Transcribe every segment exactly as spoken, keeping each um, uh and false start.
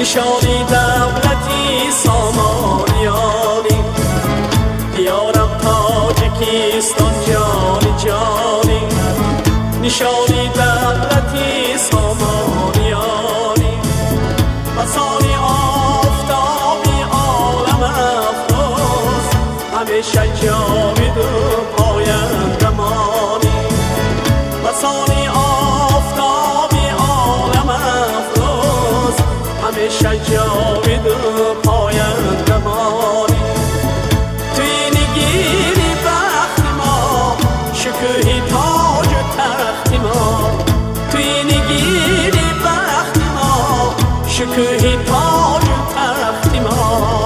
نشانی دولتی سامانیانی، دیارم تاجیکستان جانی جانی، نشانی دولتی سامانیانی، بسانی آفتابی عالم افروز، همیشه جاوید و پایندمانی، بسانی آفتابی عالم افروز، همیشه جاوید و پایندمانی. توی نگیری بخت ما، شکوهی تاج و تخت ما، توی نگیری بخت ما، شکوهی تاج و تخت ما.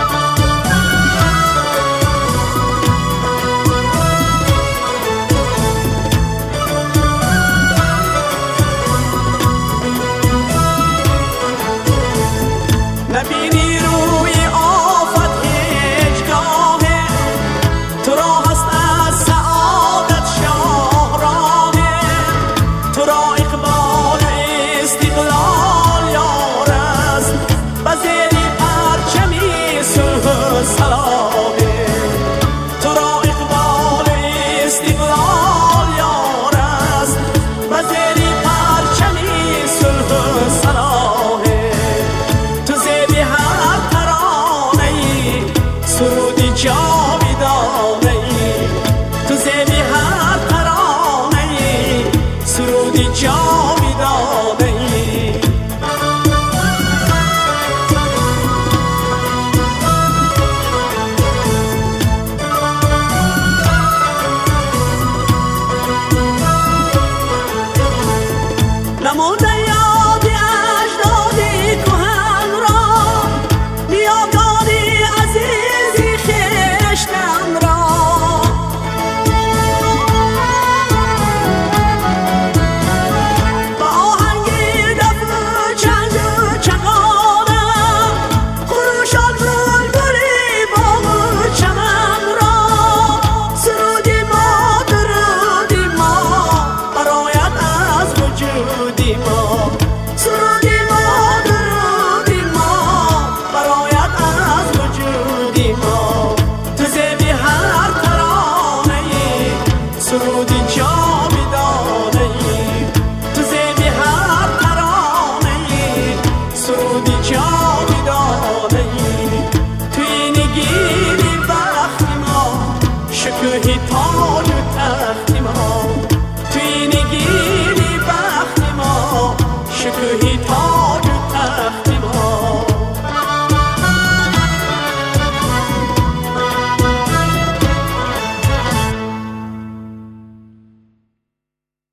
نبینی روی آفت هیچگاهه، تو را هست از سعادت شاهراهه، تو را اقبال و استقلال یار است، بزیری پرچمی صلح و صلاحه، تو را اقبال و استقلال یار است، بزیری پرچمی صلح و صلاحه. سرودی جاویدانه ای، تو زیبی هر ترانه ای، سرودی جاویدانه ای. نموده یادی اجدادی کهن را، بیادانی عزیزی خیشتن را، با آهنگی دف و چنگ و چغانم، خروشان بلبلی باغ و چمن را، سرودی ما درودی ما، برایت از وجودی ما، سرودی ما درودی ما، برایت از وجودی ما. تو زیبی هر ترانه ای، سرودی جاویدانه ای، تو زیبی هر ترانه ای، سرودی جاویدانه ای. توی نگیری بخت ما، شکوهی تاج و تخت ما، توی نگیری بخت ما، شکوهی